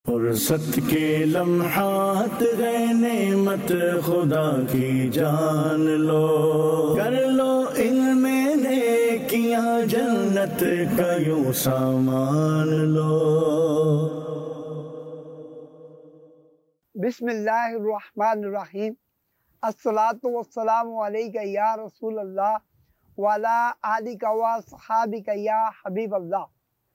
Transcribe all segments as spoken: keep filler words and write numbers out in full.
फुर्सत के लम्हात गए नेमत खुदा की जान लो, कर लो इल्मे नेकियां जन्नत का यूं सामान लो। बिस्मिल्लाहिर्रहमानिर्रहीम। अस्सलातु वस्सलामु अलैका या रसूल अल्लाह वाला आलिका व सहाबिका या हबीब अल्लाह।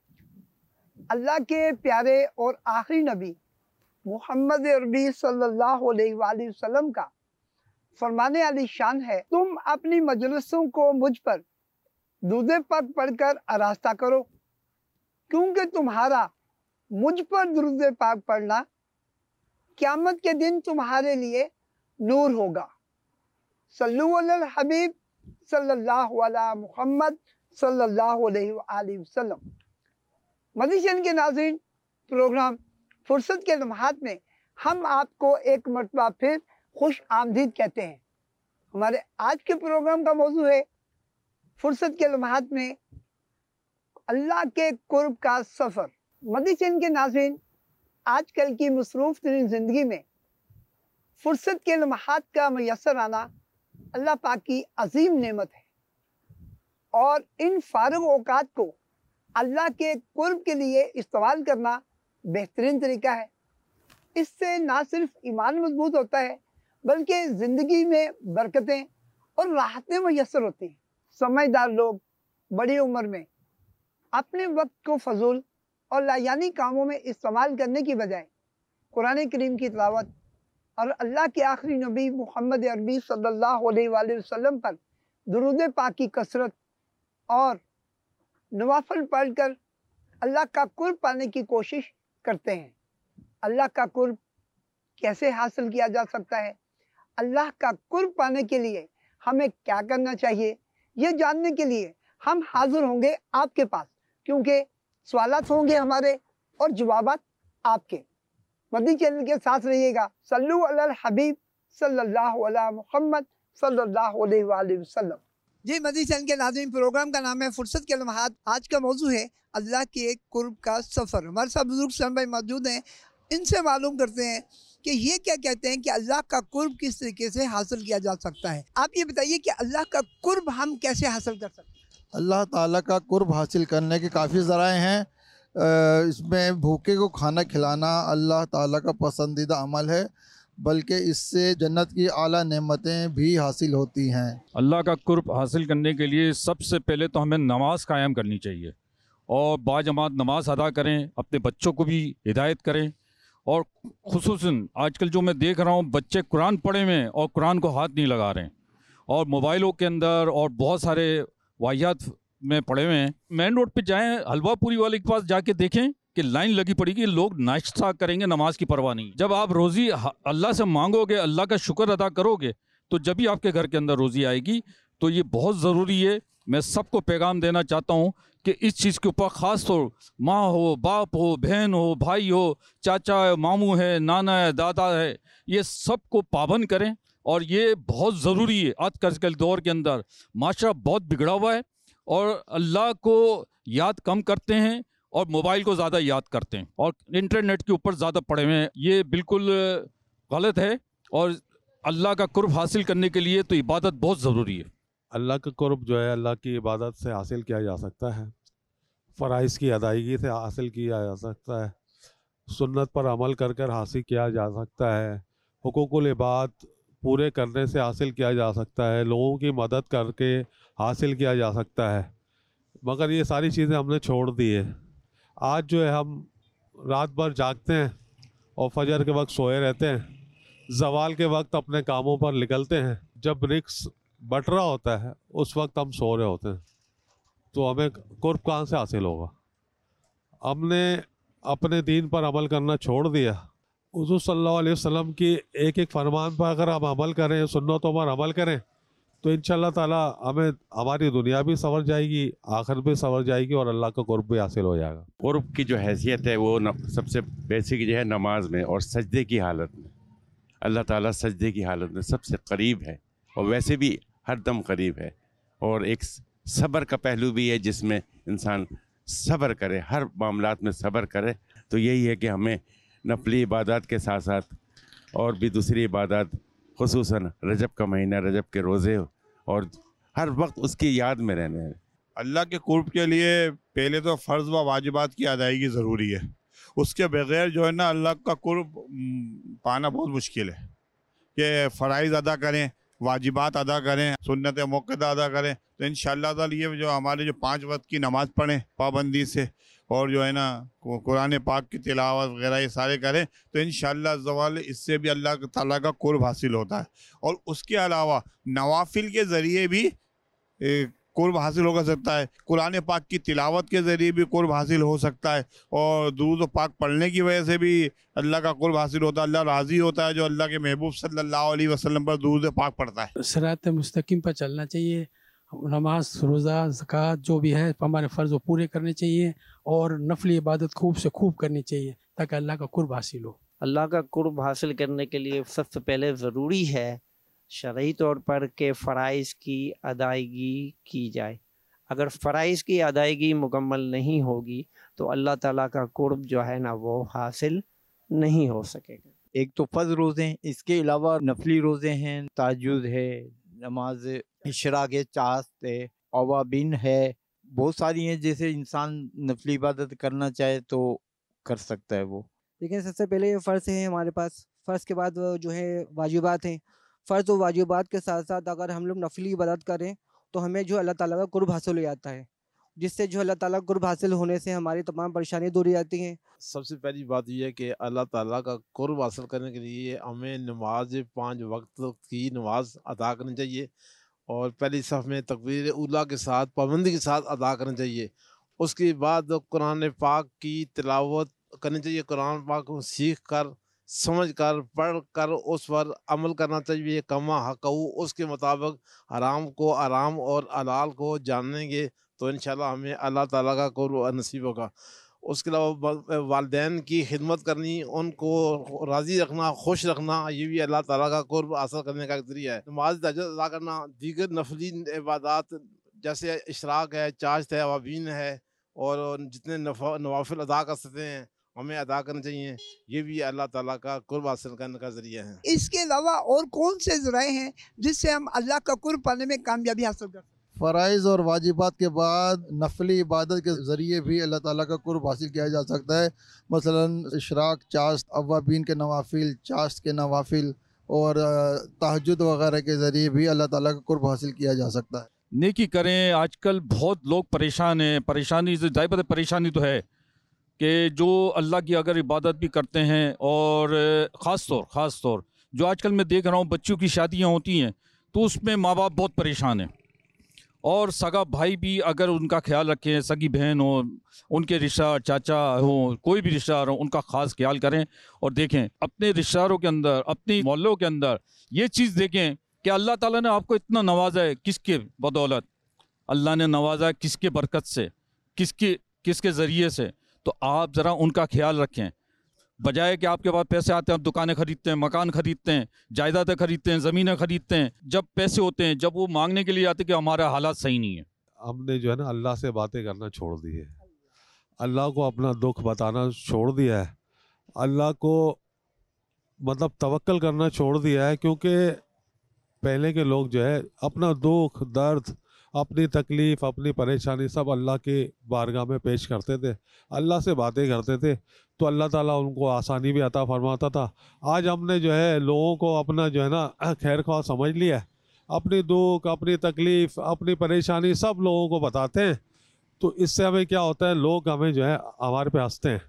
अल्लाह के प्यारे और आखिरी नबी मोहम्मद अरबी सल्लल्लाहु अलैहि वसल्लम का फरमाने वाली शान है, तुम अपनी मजलिसों को मुझ पर दूध पाक पढ़कर आरास्ता करो, क्योंकि तुम्हारा मुझ पर दुरूद पाक पढ़ना क़यामत के दिन तुम्हारे लिए नूर होगा। सल्लु अलल हबीब सल्लल्लाहु अला मुहम्मद सल्लल्लाहु अलैहि वसल्लम। मदीशन के नाज़रीन, प्रोग्राम फुर्सत के लम्हात में हम आपको एक मरतबा फिर खुश आमदीद कहते हैं। हमारे आज के प्रोग्राम का मौजू है फुर्सत के लम्हात में अल्लाह के कुर्ब का सफ़र। मदीशन के नाज़रीन, आजकल की मसरूफ़ तरीन ज़िंदगी में फुर्सत के लम्हात का मैसर आना अल्लाह पाक की अजीम नेमत है, और इन फारग औकात को अल्लाह के कुर्ब के लिए इस्तेमाल करना बेहतरीन तरीका है। इससे ना सिर्फ ईमान मजबूत होता है, बल्कि ज़िंदगी में बरकतें और राहतें मैसर होती हैं। समझदार लोग बड़ी उम्र में अपने वक्त को फजूल और लायानी कामों में इस्तेमाल करने की बजाय कुरान करीम की तिलावत और अल्लाह के आखिरी नबी मोहम्मद अरबी सल्लल्लाहु अलैहि वसल्लम पर दुरूद पाक की कसरत और नवाफिल पढ़कर अल्लाह का कुर्ब पाने की कोशिश करते हैं। अल्लाह का कुर्ब कैसे हासिल किया जा सकता है, अल्लाह का कुर्ब पाने के लिए हमें क्या करना चाहिए, ये जानने के लिए हम हाजिर होंगे आपके पास, क्योंकि सवालात होंगे हमारे और जवाबात आपके। मदनी चैनल के साथ रहिएगा। सल्लु अलल हबीब सल्लल्लाहु अला मुहम्मद सल्लल्लाहु अलैहि वसल्लम। जी, मदनी चैनल के नाज़रीन, प्रोग्राम का नाम है फुर्सत के लम्हात। आज का मौजू है अल्लाह के कुर्ब का सफ़र। हमारे साथ बुजुर्ग सन भाई मौजूद हैं, इनसे मालूम करते हैं कि ये क्या कहते हैं कि अल्लाह का कुर्ब किस तरीके से हासिल किया जा सकता है। आप ये बताइए कि अल्लाह का कुर्ब हम कैसे हासिल कर सकते हैं। अल्लाह ताला का कुर्ब हासिल करने के काफ़ी ज़राए हैं। इसमें भूखे को खाना खिलाना अल्लाह ताला का पसंदीदा अमल है, बल्कि इससे जन्नत की आला नेमतें भी हासिल होती हैं। अल्लाह का कुर्ब हासिल करने के लिए सबसे पहले तो हमें नमाज कायम करनी चाहिए और बाजमात नमाज अदा करें, अपने बच्चों को भी हिदायत करें। और खुसूसन आजकल जो मैं देख रहा हूँ, बच्चे कुरान पढ़े हुए हैं और कुरान को हाथ नहीं लगा रहे हैं, और मोबाइलों के अंदर और बहुत सारे वाहियात में पड़े हुए हैं। मेन रोड पे जाएं, हलवा पूरी वाले के पास जाके देखें कि लाइन लगी पड़ी कि लोग नाश्ता करेंगे, नमाज की परवाह नहीं। जब आप रोज़ी अल्लाह से मांगोगे, अल्लाह का शुक्र अदा करोगे, तो जब भी आपके घर के अंदर रोज़ी आएगी। तो ये बहुत ज़रूरी है। मैं सबको पैगाम देना चाहता हूँ कि इस चीज़ के ऊपर ख़ास तौर माँ हो, बाप हो, बहन हो, भाई हो, चाचा है, मामू है, नाना है, दादा है, ये सबको पाबंद करें। और ये बहुत ज़रूरी है। आज कल दौर के अंदर माशरा बहुत बिगड़ा हुआ है और अल्लाह को याद कम करते हैं और मोबाइल को ज़्यादा याद करते हैं और इंटरनेट के ऊपर ज़्यादा पड़े हुए हैं। ये बिल्कुल गलत है, और अल्लाह का कुर्ब हासिल करने के लिए तो इबादत बहुत ज़रूरी है। अल्लाह का कुर्ब जो है अल्लाह की इबादत से हासिल किया जा सकता है, फ़राइज़ की अदायगी से हासिल किया जा सकता है, सुन्नत पर अमल कर कर हासिल किया जा सकता है, हुकूकुल इबाद पूरे करने से हासिल किया जा सकता है, लोगों की मदद करके हासिल किया जा सकता है। मगर ये सारी चीज़ें हमने छोड़ दी है। आज जो है हम रात भर जागते हैं और फजर के वक्त सोए रहते हैं, ज़वाल के वक्त अपने कामों पर निकलते हैं। जब रिस्क बट रहा होता है उस वक्त हम सो रहे होते हैं, तो हमें कुर्ब कहाँ से हासिल होगा। हमने अपने दीन पर अमल करना छोड़ दिया। हुज़ूर सल्लल्लाहु अलैहि वसल्लम की एक एक फरमान पर अगर हम अमल करें, सुन्नतों पर अमल करें, तो इंशाअल्लाह ताला हमें हमारी दुनिया भी संवर जाएगी, आखिर भी संवर जाएगी और अल्लाह का कुर्ब भी हासिल हो जाएगा। कुर्ब की जो हैसियत है वो न, सबसे बेसिक जो है नमाज में और सजदे की हालत में। अल्लाह ताला सजदे की हालत में सबसे करीब है और वैसे भी हर दम करीब है। और एक सब्र का पहलू भी है जिसमें इंसान सब्र करे, हर मामलात में सब्र करे। तो यही है कि हमें नफली इबादत के साथ साथ और भी दूसरी इबादत, खुसूसन रजब का महीना, रजब के रोज़े, और हर वक्त उसकी याद में रहने हैं। अल्लाह के कुर्ब के लिए पहले तो फ़र्ज़ व वाजिबात की अदायगी ज़रूरी है। उसके बगैर जो है ना अल्लाह का कुर्ब पाना बहुत मुश्किल है कि फ़राइज़ अदा करें, वाजिबात अदा करें, सुन्नत मुक्कदा अदा करें, तो इंशाअल्लाह ताला ये जो हमारे जो पाँच वक्त की नमाज़ पढ़ें पाबंदी से, और जो है ना कुरान पाक की तिलावत वगैरह ये सारे करें, तो इंशाअल्लाह ज़वाल इससे भी अल्लाह ताला का कुर्ब हासिल होता है। और उसके अलावा नवाफिल के ज़रिए भी कुर्ब हासिल हो सकता है, कुरान पाक की तिलावत के ज़रिए भी कुर्ब हासिल हो सकता है, और दुरूद पाक पढ़ने की वजह से भी अल्लाह का कुर्ब हासिल होता है। अल्लाह राज़ी होता है जो अल्लाह के महबूब सल्लल्लाहु अलैहि वसल्लम पर दुरूद पाक पढ़ता है। सिरात मुस्तकीम पर चलना चाहिए, नमाज, रोज़ा, ज़कात जो भी है हमारे फ़र्ज़ वो पूरे करने चाहिए, और नफली इबादत खूब से खूब करनी चाहिए ताकि अल्लाह का कुर्ब हासिल हो। अल्लाह का कुर्ब हासिल करने के लिए सबसे पहले ज़रूरी है शरई तौर पर के फ़राइज़ की अदायगी की जाए। अगर फ़राइज़ की अदायगी मुकम्मल नहीं होगी तो अल्लाह ताला का कुर्ब जो है ना वो हासिल नहीं हो सकेगा। एक तो फ़र्ज़ रोज़े हैं, इसके अलावा नफली रोज़े हैं, ताज्जुद है, नमाज इशराक चास्त है, अवाबिन है, बहुत सारी हैं। जैसे इंसान नफली इबादत करना चाहे तो कर सकता है वो। लेकिन सबसे पहले फ़र्ज़ है हमारे पास, फ़र्ज़ के बाद जो है वाजिबात हैं। फ़र्ज़ और वाजिबात के साथ साथ अगर हम लोग नफली इबादत करें तो हमें जो अल्लाह ताला का कुर्ब हासिल हो जाता है, जिससे जो अल्लाह ताला का कुर्ब हासिल होने से हमारी तमाम परेशानी दूर हो जाती हैं। सबसे पहली बात यह है कि अल्लाह ताला का कुर्ब हासिल करने के लिए हमें नमाज पाँच वक्त की नमाज अदा करनी चाहिए, और पहली सफ़ में तकबीर उला के साथ पाबंदी के साथ अदा करनी चाहिए। उसके बाद कुरान पाक की तिलावत करनी चाहिए, कुरान पाक को सीख कर, समझ कर, पढ़ कर उस पर अमल करना चाहिए। कमा हक़हू, उसके मुताबिक हराम को हराम और हलाल को जानेंगे तो इंशाल्लाह हमें अल्लाह ताला का कुर्ब नसीब होगा। उसके अलावा वालिदैन की खिदमत करनी, उनको राज़ी रखना, खुश रखना, ये भी अल्लाह ताला का कुर्ब हासिल करने का ज़रिया है। नमाज तहज्जुद अदा करना, दीगर नफली इबादत जैसे इशराक है, चाश्त है, अवाबीन है, और जितने नवाफिल अदा कर सकते हैं हमें अदा करना चाहिए, ये भी अल्लाह ताला का कुर्ब हासिल करने का ज़रिया है। इसके अलावा और कौन से ज़राए हैं जिससे हम अल्लाह का कुर्ब पाने में कामयाबी हासिल कर सकते हैं? फ़राइज़ और वाजिबात के बाद नफली इबादत के ज़रिए भी अल्लाह ताला का कुर्ब हासिल किया जा सकता है। मसलन इशराक, चाश्त, अवाबीन के नवाफिल, चाश्त के नवाफिल और तहज्जुद वगैरह के ज़रिए भी अल्लाह ताला का कुर्ब हासिल किया जा सकता है। नेकी करें। आजकल बहुत लोग परेशान हैं, परेशानी से ज़ाहिर परेशानी तो है कि जो अल्लाह की अगर इबादत भी करते हैं, और ख़ास तौर ख़ास तौर जो आजकल मैं देख रहा हूँ बच्चों की शादियाँ होती हैं तो उसमें माँ बाप बहुत परेशान हैं, और सगा भाई भी अगर उनका ख्याल रखें, सगी बहन हो, उनके रिश्तेदार, चाचा हो, कोई भी रिश्तेदार हो, उनका ख़ास ख्याल करें। और देखें अपने रिश्तेदारों के अंदर, अपनी मोहल्लों के अंदर ये चीज़ देखें कि अल्लाह ताला ने आपको इतना नवाजा है, किसके बदौलत अल्लाह ने नवाजा है, किसके बरकत से, किसके किसके ज़रिए से। तो आप ज़रा उनका ख्याल रखें, बजाय कि आपके पास पैसे आते हैं, आप दुकानें खरीदते हैं, मकान खरीदते हैं, जायदादें खरीदते हैं, ज़मीनें खरीदते हैं। जब पैसे होते हैं, जब वो मांगने के लिए आते हैं कि हमारा हालात सही नहीं है। हमने जो है ना अल्लाह से बातें करना छोड़ दी है, अल्लाह को अपना दुख बताना छोड़ दिया है, अल्लाह को मतलब तवक्कल करना छोड़ दिया है। क्योंकि पहले के लोग जो है अपना दुख दर्द, अपनी तकलीफ़, अपनी परेशानी सब अल्लाह के बारगाह में पेश करते थे, अल्लाह से बातें करते थे, तो अल्लाह ताला उनको आसानी भी अता फरमाता था। आज हमने जो है लोगों को अपना जो है ना खैर ख्वाह समझ लिया है, अपनी दुख, अपनी तकलीफ़, अपनी परेशानी सब लोगों को बताते हैं। तो इससे हमें क्या होता है, लोग हमें जो है हमारे पे हंसते हैं।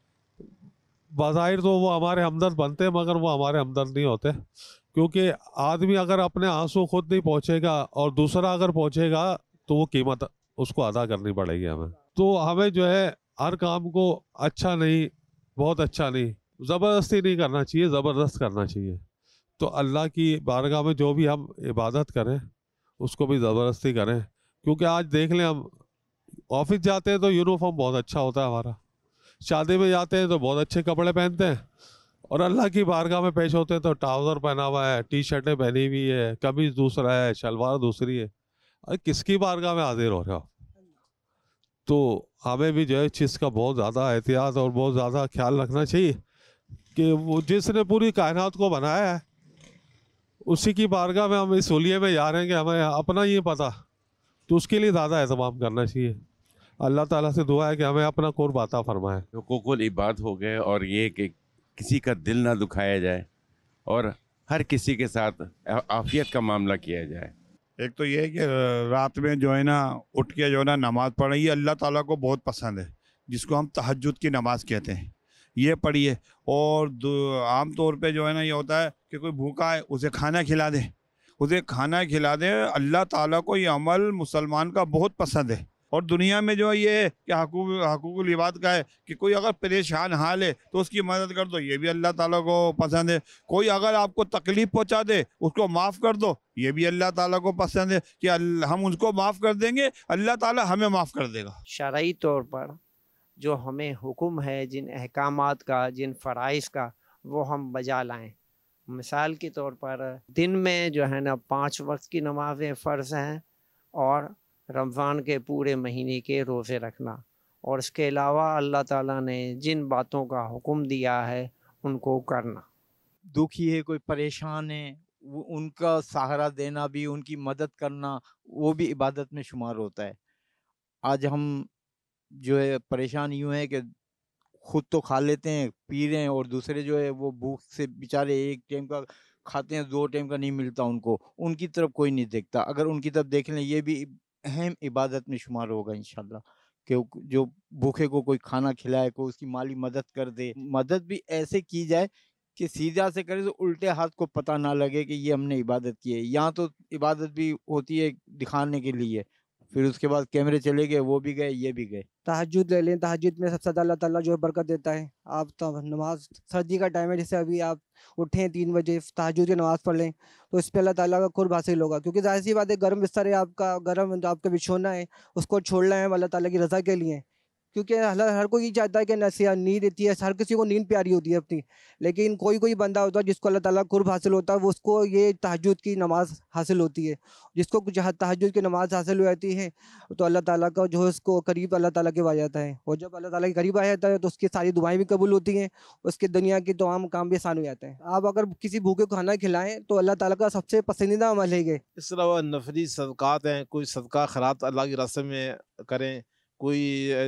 बज़ाहिर तो वो हमारे हमदर्द बनते हैं, मगर वो हमारे हमदर्द नहीं होते। क्योंकि आदमी अगर अपने आंसू खुद नहीं पहुँचेगा और दूसरा अगर पहुँचेगा तो वो कीमत उसको अदा करनी पड़ेगी हमें। तो हमें जो है हर काम को अच्छा नहीं, बहुत अच्छा नहीं, ज़बरदस्ती नहीं करना चाहिए, ज़बरदस्त करना चाहिए। तो अल्लाह की बारगाह में जो भी हम इबादत करें उसको भी ज़बरदस्ती करें। क्योंकि आज देख लें, हम ऑफिस जाते हैं तो यूनिफॉर्म बहुत अच्छा होता है हमारा, शादी में जाते हैं तो बहुत अच्छे कपड़े पहनते हैं, और अल्लाह की बारगाह में पेश होते हैं तो ट्राउज़र पहना हुआ है, टी शर्टें पहनी हुई है, कमीज़ दूसरा है, शलवार दूसरी है। अरे किसकी बारगाह में हाजिर हो रहे हो? तो हमें भी जो है चीज़ का बहुत ज़्यादा एहतियात और बहुत ज़्यादा ख्याल रखना चाहिए कि वो जिसने पूरी कायनात को बनाया है उसी की बारगाह में हम इस होलिये में जा रहे हैं कि हमें अपना ये पता, तो उसके लिए ज़्यादा एहतमाम करना चाहिए। अल्लाह ताला से दुआ है कि हमें अपना कुर्ब अता फरमाए। हुकूकुल इबाद हो गए और ये कि किसी का दिल ना दुखाया जाए और हर किसी के साथ आफियत का मामला किया जाए। एक तो ये है कि रात में जो है ना उठ के जो है ना नमाज़ पढ़ना, ये अल्लाह ताला को बहुत पसंद है, जिसको हम तहज्जुद की नमाज़ कहते हैं, ये पढ़िए। और आम तौर पे जो है ना ये होता है कि कोई भूखा है उसे खाना खिला दे, उसे खाना खिला दे। अल्लाह ताला को ये अमल मुसलमान का बहुत पसंद है। और दुनिया में जो है ये कि हकूक हकूकुल इबाद का है कि कोई अगर परेशान हाल है तो उसकी मदद कर दो, ये भी अल्लाह ताला को पसंद है। कोई अगर आपको तकलीफ़ पहुंचा दे उसको माफ़ कर दो, ये भी अल्लाह ताला को पसंद है कि हम उनको माफ़ कर देंगे, अल्लाह ताला हमें माफ़ कर देगा। शरई तौर पर जो हमें हुक्म है, जिन अहकामात का, जिन फ़राइज़ का, वो हम बजा लाएँ। मिसाल के तौर पर दिन में जो है ना पाँच वक्त की नमाज़ें फ़र्ज़ हैं और रमज़ान के पूरे महीने के रोज़े रखना, और इसके अलावा अल्लाह ताला ने जिन बातों का हुक्म दिया है उनको करना। दुखी है, कोई परेशान है, वो उनका सहारा देना भी, उनकी मदद करना, वो भी इबादत में शुमार होता है। आज हम जो है परेशान यूँ है कि खुद तो खा लेते हैं, पी रहे हैं, और दूसरे जो है वो भूख से बेचारे एक टाइम का खाते हैं, दो टाइम का नहीं मिलता उनको, उनकी तरफ कोई नहीं देखता। अगर उनकी तरफ देख लें, ये भी अहम इबादत में शुमार होगा इंशाल्लाह, कि जो भूखे को कोई खाना खिलाए, कोई उसकी माली मदद कर दे। मदद भी ऐसे की जाए कि सीधा से करे तो उल्टे हाथ को पता ना लगे कि ये हमने इबादत की है। यहाँ तो इबादत भी होती है दिखाने के लिए, फिर उसके बाद कैमरे चले गए, वो भी गए, ये भी गए। तहज्जुद ले लें, तहज्जुद में सबसे ज़्यादा अल्लाह ताला जो है बरकत देता है। आप तो नमाज, सर्दी का टाइम है, जैसे अभी आप उठें तीन बजे तहज्जुद की नमाज़ पढ़ लें तो इस पर अल्लाह ताला का कुर्ब हासिल होगा। क्योंकि जाहिर सी बात है, गर्म बिस्तर है आपका, गर्म जो आपका बिछोना है उसको छोड़ना है अल्लाह ताला की रज़ा के लिए। क्योंकि हर हर कोई ये चाहता है कि नसीहा नींद देती है, हर किसी को नींद प्यारी होती है अपनी, लेकिन कोई कोई बंदा होता है जिसको अल्लाह ताला कुर्ब हासिल होता है, वो उसको ये तहज्जुद की नमाज़ हासिल होती है। जिसको जहाँ तहज्जुद की नमाज़ हासिल हो जाती है तो अल्लाह ताला का जो है उसको करीब अल्लाह ताला के आ जाता है, और जब अल्लाह ताला के करीब आ जाता है तो उसकी सारी दुआएं भी कबूल होती हैं, उसके दुनिया के तमाम काम भी आसान हो जाते हैं। आप अगर किसी भूखे को खाना खिलाएँ तो अल्लाह ताला का सबसे पसंदीदा अमल है ये। इस अलावा नफली सदक़ात हैं, कोई सदका खैरात अल्लाह की रास्ते में करें, कोई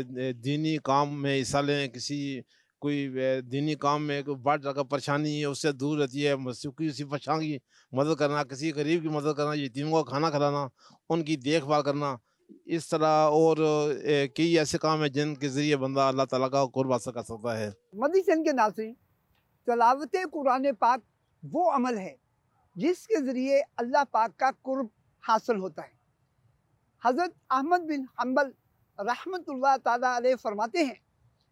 दीनी काम में हिस्सा लें, किसी कोई दीनी काम में कोई बात अगर परेशानी है उससे दूर रहती है, किसी परेशान की मदद करना, किसी गरीब की मदद करना, यतीमों को खाना खिलाना, उनकी देखभाल करना, इस तरह और कई ऐसे काम हैं जिनके ज़रिए बंदा अल्लाह ताला का कुर्ब हासिल कर सकता है। मदीसन के नाज़रीन, तलावत कुरान पाक वो अमल है जिसके ज़रिए अल्लाह पाक का कुर्ब हासिल होता है। हज़रत अहमद बिन हम्बल रहमतुल्लाह ताला अलैह फरमाते हैं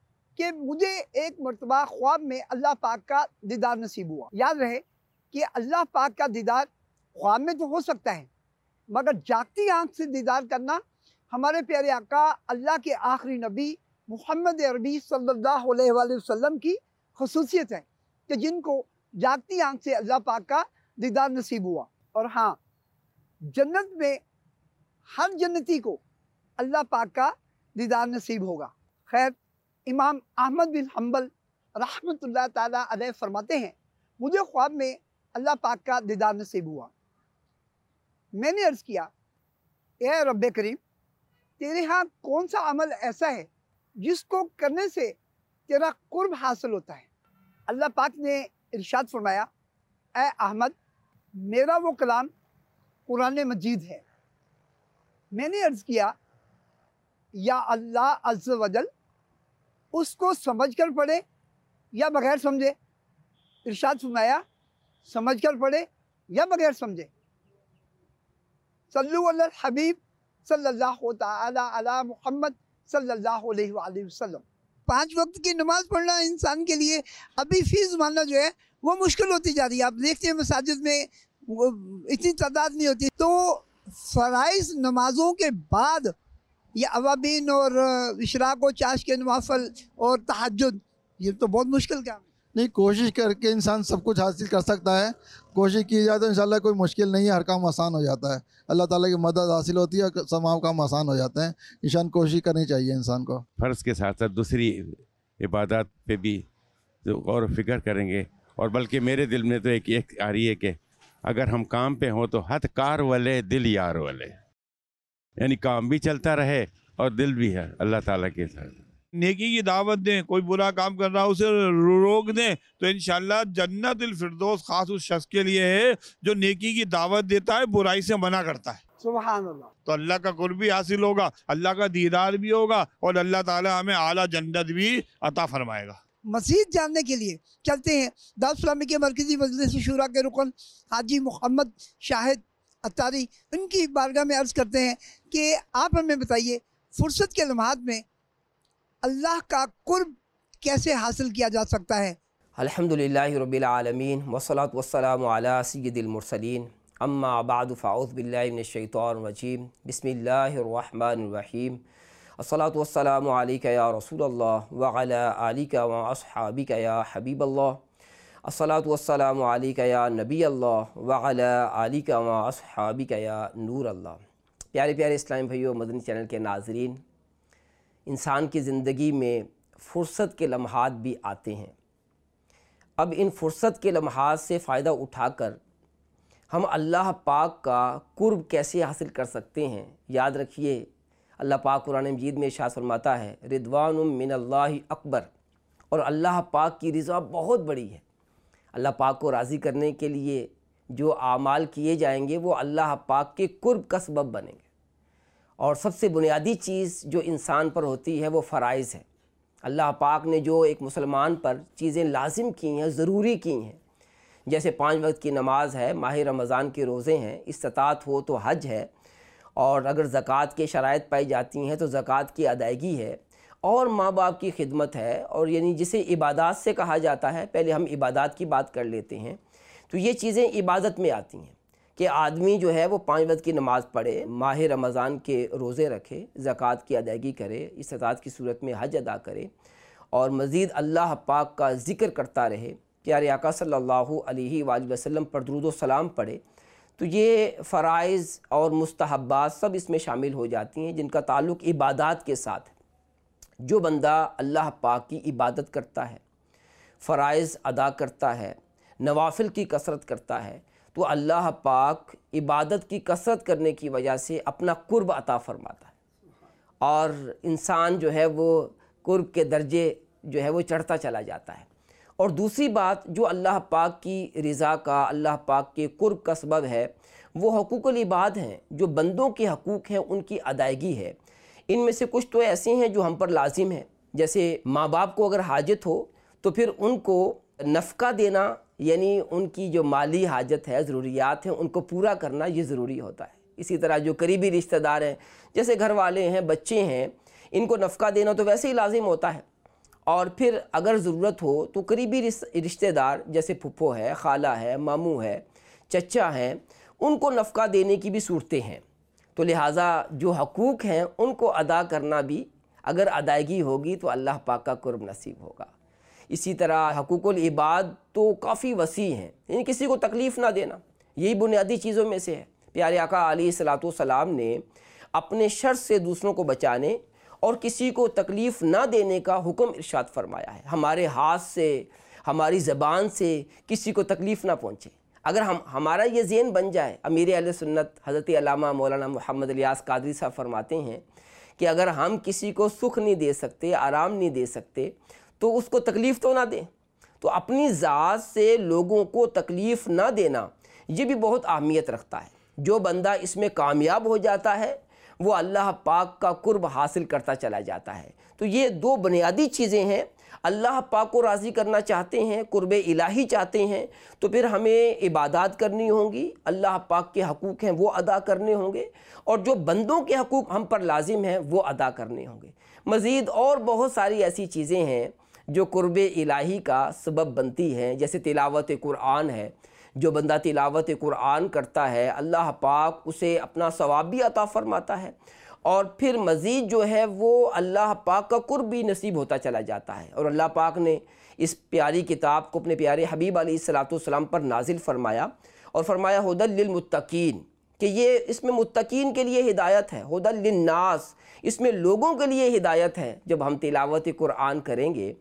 कि मुझे एक मरतबा ख्वाब में अल्लाह पाक का दीदार नसीब हुआ। याद रहे कि अल्लाह पाक का दीदार ख्वाब में तो हो सकता है, मगर जागती आँख से दीदार करना हमारे प्यारे आका अल्लाह के आखिरी नबी मोहम्मद अरबी सल्लल्लाहु अलैहि वसल्लम की खसूसियत है कि जिनको जागती आँख से अल्लाह पाक का दीदार नसीब हुआ। और हाँ, जन्नत में हर जन्नती को अल्लाह पाक का दीदार नसीब होगा। खैर, इमाम अहमद बिन हम्बल रहमतुल्लाह ताला अलैह फरमाते हैं, मुझे ख्वाब में अल्लाह पाक का दीदार नसीब हुआ। मैंने अर्ज़ किया, ए रब्बे करीम, तेरे यहाँ कौन सा अमल ऐसा है जिसको करने से तेरा कुर्ब हासिल होता है? अल्लाह पाक ने इरशाद फरमाया, ए अहमद, मेरा वो कलाम कुरान मजीद है। मैंने अर्ज़ किया, या अल्लाह अज़्ज़ वजल, उसको समझ कर पढ़े या बगैर समझे? इरशाद फरमाया, समझ कर पढ़े या बगैर समझे। सल्लु अलल हबीब सल्लल्लाहु तआला अला मुहम्मद सल्लल्लाहु अलैहि वसल्लम। पाँच वक्त की नमाज़ पढ़ना इंसान के लिए अभी फी ज़माना जो है वो मुश्किल होती जा रही है। आप देखते हैं मसाजिद में वो इतनी तादाद नहीं होती, तो फ़राइज़ नमाज़ों के बाद ये अवाबीन और इशराक व चाश के नवाफल और तहज्जुद, ये तो बहुत मुश्किल काम है। नहीं, कोशिश करके इंसान सब कुछ हासिल कर सकता है। कोशिश की जाए तो इंशाल्लाह कोई मुश्किल नहीं है, हर काम आसान हो जाता है। अल्लाह ताला की मदद हासिल होती है, तमाम काम आसान हो जाते हैं। इंसान कोशिश करनी चाहिए इंसान को। फ़र्ज़ के साथ साथ दूसरी इबादत पे भी तो गौर व फिक्र करेंगे। और बल्कि मेरे दिल में तो एक एक आ रही है कि अगर हम काम पे हों तो हथ कार वाले दिल यार वाले, यानी काम भी चलता रहे और दिल भी है अल्लाह ताला के साथ। नेकी की दावत दें, कोई बुरा काम कर रहा है उसे रोक दें, तो इंशाल्लाह जन्नतुल फिरदौस खास उस शख्स के लिए है जो नेकी की दावत देता है, बुराई से मना करता है। सुभान अल्लाह। तो अल्लाह का कुर्ब भी हासिल होगा, अल्लाह का दीदार भी होगा और अल्लाह ताला हमें आला जन्नत भी अता फरमाएगा। मज़ीद जानने के लिए चलते हैं दारुल इस्लामी के मरकज़ी मजलिस शूरा के रुकन हाजी मोहम्मद शाहिद अत्तारी, उनकी बारगाह में अर्ज़ करते हैं कि आप हमें बताइए फुर्सत के लम्हात में अल्लाह का कुर्ब कैसे हासिल किया जा सकता है। अल्हम्दुलिल्लाहि रब्बिल आलमीन वस्सलातु वस्सलामु अला सय्यिदिल मुरसलीन अम्मा बअदु फ़अऊज़ु बिल्लाहि मिनश शैतानिर रजीम बिस्मिल्लाहिर रहमानिर रहीम अस्सलातु वस्सलामु अलैका या रसूलल्लाह व अला आलिका व अस्हाबिका या हबीबल्लाह अस्सलातु वस्सलामु अलैका या नबीअल्लाह व अला आलिका व अस्हाबिका या नूरल्लाह। प्यारे प्यारे इस्लामी भाइयों, मदनी चैनल के नाज़रीन, इंसान की ज़िंदगी में फ़ुर्सत के लम्हात भी आते हैं। अब इन फ़ुर्सत के लम्हात से फ़ायदा उठाकर हम अल्लाह पाक का कुर्ब कैसे हासिल कर सकते हैं। याद रखिए, अल्लाह पाक कुरान मजीद में इरशाद फरमाता है रिदवानुम मिनल्लाहि अकबर, और अल्लाह पाक की रज़ा बहुत बड़ी है। अल्लाह पाक को राज़ी करने के लिए जो आमाल किए जाएंगे वो अल्लाह पाक के कुर्ब का सबब बनेंगे। और सबसे बुनियादी चीज़ जो इंसान पर होती है वो फ़राइज़ है। अल्लाह पाक ने जो एक मुसलमान पर चीज़ें लाजिम की हैं, ज़रूरी की हैं, जैसे पाँच वक्त की नमाज है, माह रमज़ान के रोज़े हैं, इस्तात हो तो हज है, और अगर ज़कात के शराइत पाई जाती हैं तो ज़कात की अदायगी है, और माँ बाप की खिदमत है, और यानी जिसे इबादत से कहा जाता है। पहले हम इबादत की बात कर लेते हैं। तो ये चीज़ें इबादत में आती हैं कि आदमी जो है वो पाँच वक्त की नमाज़ पढ़े, माह रमज़ान के रोज़े रखे, ज़कात की अदायगी करे, इस्तात की सूरत में हज अदा करे, और मज़ीद अल्लाह पाक का ज़िक्र करता रहे, प्यारे आका सल्लल्लाहु अलैहि वसल्लम पर दुरूद व सलाम पढ़े। तो ये फ़राइज़ और मुस्तहब्बात सब इसमें शामिल हो जाती हैं जिनका ताल्लुक़ इबादत के साथ है। जो बंदा अल्लाह पाक की इबादत करता है, फ़राइज़ अदा करता है, नवाफिल की कसरत करता है, तो अल्लाह पाक इबादत की कसरत करने की वजह से अपना कुर्ब अता फ़रमाता है, और इंसान जो है वो कुर्ब के दर्जे जो है वो चढ़ता चला जाता है। और दूसरी बात जो अल्लाह पाक की रज़ा का, अल्लाह पाक के कुर्ब का सबब है, वो हकूक़ुल इबाद हैं, जो बंदों के हकूक़ हैं उनकी अदायगी है। इनमें से कुछ तो ऐसे हैं जो हम पर लाजिम है, जैसे माँ बाप को अगर हाजत हो तो फिर उनको नफ़का देना, यानी उनकी जो माली हाजत है, ज़रूरियात हैं, उनको पूरा करना ये ज़रूरी होता है। इसी तरह जो करीबी रिश्तेदार हैं, जैसे घर वाले हैं, बच्चे हैं, इनको नफ़का देना तो वैसे ही लाजिम होता है। और फिर अगर ज़रूरत हो तो करीबी रिश्तेदार जैसे फुप्पो है, खाला है, मामू है, चचा हैं, उनको नफ़का देने की भी सूरतें हैं। तो लिहाजा जो हकूक़ हैं उनको अदा करना भी अगर अदायगी होगी तो अल्लाह पाक का कुर्ब नसीब होगा। इसी तरह हकूक़ुल इबाद तो काफ़ी वसी हैं, यानी किसी को तकलीफ़ ना देना, यही बुनियादी चीज़ों में से है। प्यारे आका अलैहिस्सलातु वस्सलाम ने अपने शर से दूसरों को बचाने और किसी को तकलीफ़ ना देने का हुक्म इरशाद फरमाया है। हमारे हाथ से, हमारी ज़बान से किसी को तकलीफ़ ना पहुँचे। अगर हम हमारा ये ज़हन बन जाए, अमीर अहले सुन्नत हज़रत अल्लामा मौलाना मोहम्मद इलियास कादरी साहब फरमाते हैं कि अगर हम किसी को सुख नहीं दे सकते, आराम नहीं दे सकते, तो उसको तकलीफ़ तो ना दें। तो अपनी ज़ात से लोगों को तकलीफ़ ना देना ये भी बहुत अहमियत रखता है। जो बंदा इसमें कामयाब हो जाता है वो अल्लाह पाक का कुर्ब हासिल करता चला जाता है। तो ये दो बुनियादी चीज़ें हैं। अल्लाह पाक को राज़ी करना चाहते हैं, कुर्ब इलाही चाहते हैं, तो फिर हमें इबादत करनी होंगी, अल्लाह पाक के हकूक़ हैं वो अदा करने होंगे, और जो बंदों के हकूक़ हम पर लाजिम हैं वो अदा करने होंगे। मज़ीद और बहुत सारी ऐसी चीज़ें हैं जो कुर्ब इलाही का सबब बनती हैं, जैसे तिलावत कुरान है। जो बंदा तिलावत कुरान करता है अल्लाह पाक उसे अपना सवाब भी अता फ़रमाता है, और फिर मज़ीद जो है वो अल्लाह पाक का कुर्ब भी नसीब होता चला जाता है। और अल्लाह पाक ने इस प्यारी किताब को अपने प्यारे हबीब अलैहिस्सलातु वस्सलाम पर नाजिल फरमाया, और फरमाया हुदल लिल मुत्तकीन, कि ये इसमें मुत्तकीन के लिए हिदायत है। हुदल लिन्नास, इसमें लोगों के लिए हिदायत है। जब हम तिलावत कुरान करेंगे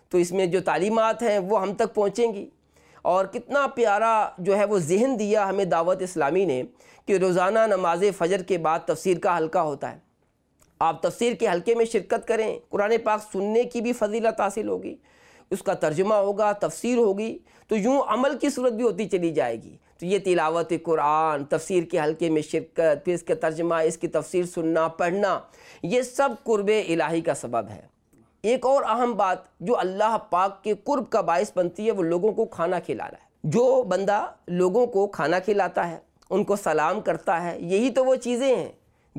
तो इसमें जो तालीमात हैं वो हम तक पहुँचेंगी। और कितना प्यारा जो है वो ज़हन दिया हमें दावत इस्लामी ने कि रोज़ाना नमाज फ़जर के बाद तफसीर का हल्का होता है। आप तफसीर के हल्के में शिरकत करें, कुरान पाक सुनने की भी फजीलत हासिल होगी, उसका तर्जुमा होगा, तफसीर होगी, तो यूँ अमल की सूरत भी होती चली जाएगी। तो ये तिलावत कुरान, तफसीर के हल्के में शिरकत, फिर इसका तर्जुमा, इसकी तफसीर सुनना, पढ़ना, ये सब कुर्ब इलाही का सबब है। एक और अहम बात जो अल्लाह पाक के कुर्ब का बायस बनती है वो लोगों को खाना खिलाना है। जो बंदा लोगों को खाना खिलाता है, उनको सलाम करता है, यही तो वो चीज़ें हैं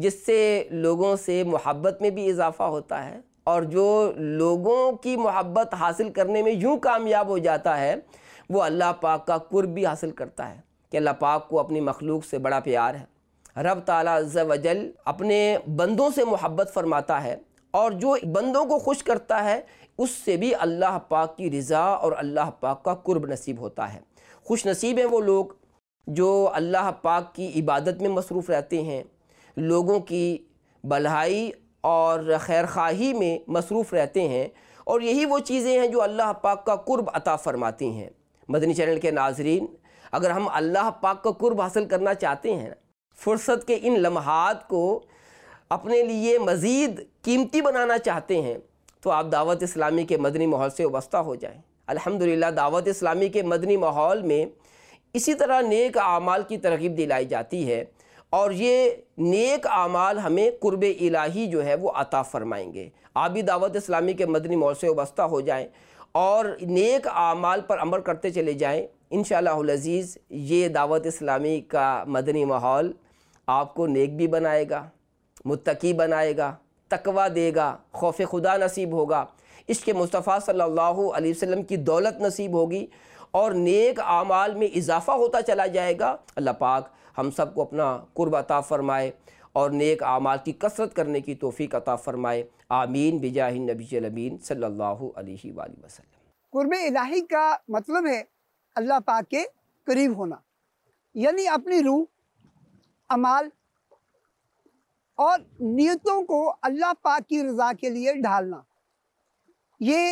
जिससे लोगों से मोहब्बत में भी इजाफ़ा होता है। और जो लोगों की मोहब्बत हासिल करने में यूँ कामयाब हो जाता है वो अल्लाह पाक का कुर्ब भी हासिल करता है कि अल्लाह पाक को अपनी मखलूक से बड़ा प्यार है। रब ताला अज़्ज़ा वजल अपने बंदों से मोहब्बत फरमाता है और जो बंदों को खुश करता है उससे भी अल्लाह पाक की रज़ा और अल्लाह पाक का कुर्ब नसीब होता है। खुश नसीब हैं वो लोग जो अल्लाह पाक की इबादत में मसरूफ़ रहते हैं, लोगों की भलाई और खैर खाही में मसरूफ़ रहते हैं, और यही वो चीज़ें हैं जो अल्लाह पाक का कुर्ब अता फ़रमाती हैं। मदनी चैनल के नाज़रीन, अगर हम अल्लाह पाक का कुर्ब हासिल करना चाहते हैं, फ़ुर्सत के इन लम्हात को अपने लिए मज़ीद कीमती बनाना चाहते हैं, तो आप दावत इस्लामी के मदनी माहौल से वाबस्ता हो जाएं। अल्हम्दुलिल्लाह दावत इस्लामी के मदनी माहौल में इसी तरह नेक आमाल की तरगीब दिलाई जाती है, और ये नेक आमाल हमें कुर्ब इलाही जो है वो अता फ़रमाएंगे। आप भी दावत इस्लामी के मदनी माहौल से वाबस्ता हो जाएं और नेक आमाल पर अमल करते चले जाएं। इंशाअल्लाहुल अज़ीज़ ये दावत इस्लामी का मदनी माहौल आपको नेक भी बनाएगा, मुत्तकी बनाएगा, तकवा देगा, खौफ खुदा नसीब होगा, इश्क़ मुस्तफ़ा सल्लल्लाहु अलैहि वसल्लम की दौलत नसीब होगी और नेक आमाल में इजाफ़ा होता चला जाएगा। अल्लाह पाक हम सब को अपना कुर्ब अता फ़रमाए और नेक आमाल की कसरत करने की तौफ़ीक़ अता फ़रमाए। आमीन बिजाहि नबी अमीन सल्लल्लाहु अलैहि वसल्लम। कुर्ब इलाही का मतलब है अल्लाह पाक के करीब होना, यानी अपनी रूह, अमाल और नियतों को अल्लाह पाक की रज़ा के लिए ढालना। ये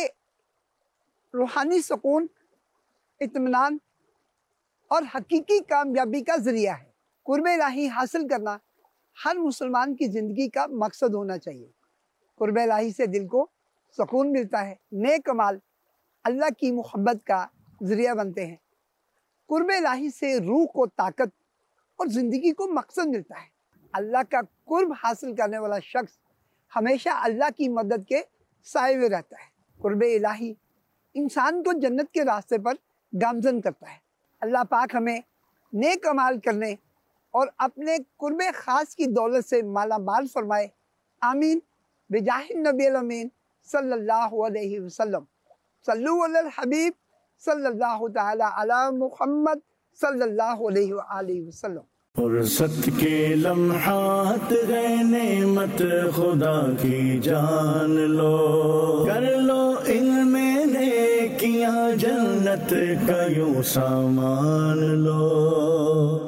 रूहानी सुकून, इत्मीनान और हकीकी कामयाबी का ज़रिया है। कुर्ब इलाही हासिल करना हर मुसलमान की ज़िंदगी का मकसद होना चाहिए। कुर्ब इलाही से दिल को सुकून मिलता है, नेक अमाल अल्लाह की मोहब्बत का ज़रिया बनते हैं। कुर्ब इलाही से रूह को ताकत और ज़िंदगी को मकसद मिलता है। अल्लाह का कुर्ब हासिल करने वाला शख्स हमेशा अल्लाह की मदद के साए में रहता है। कुर्ब इलाही इंसान को जन्नत के रास्ते पर गामज़न करता है। अल्लाह पाक हमें नेक अमाल करने और अपने कुर्ब ख़ास की दौलत से माला माल फरमाए। आमीन बिजाहि नबी अमीन सल्लल्लाहु अलैहि वसल्लम। सल्लु अलल हबीब सल्लल्लाहु तआला अला मुहम्मद सल्लल्लाहु अलैहि वसल्लम। फुर्सत के लम्हात गए नेमत खुदा की जान लो, कर लो इनमें नेकियां जन्नत का यूं सामान लो।